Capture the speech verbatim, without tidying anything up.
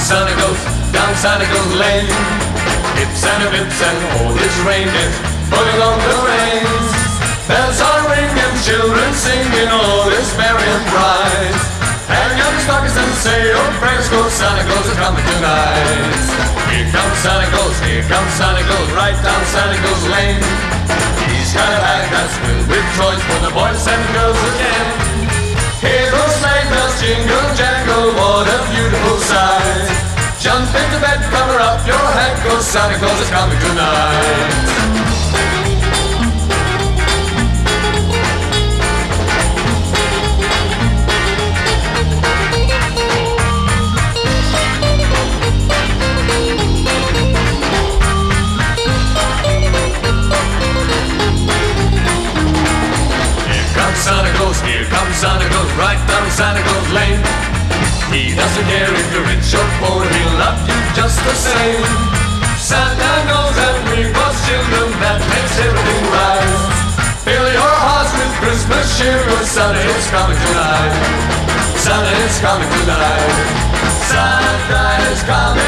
Santa goes, down Santa goes lane. Hips and hips and all his reindeers pulling on the reins. Bells are ringing, children singing, all is merry and bright. Hang up your stockings and say your prayers, 'cause Santa Claus is coming tonight. Here comes Santa Claus, here comes Santa Claus, right down Santa Claus lane. He's got a bag that's filled with toys for the boys and girls again. Hear those sleigh bells jingle jangle, what a beautiful sight. Jump into bed, cover up your head, 'cause Santa Claus is coming tonight. Santa Claus, here comes Santa Claus, right down Santa Claus lane. He doesn't care if you're rich or poor, he'll love you just the same. Santa knows that we was children, that makes everything right. Fill your hearts with Christmas cheer, 'cause Santa is coming tonight. Santa is coming tonight. Santa is coming.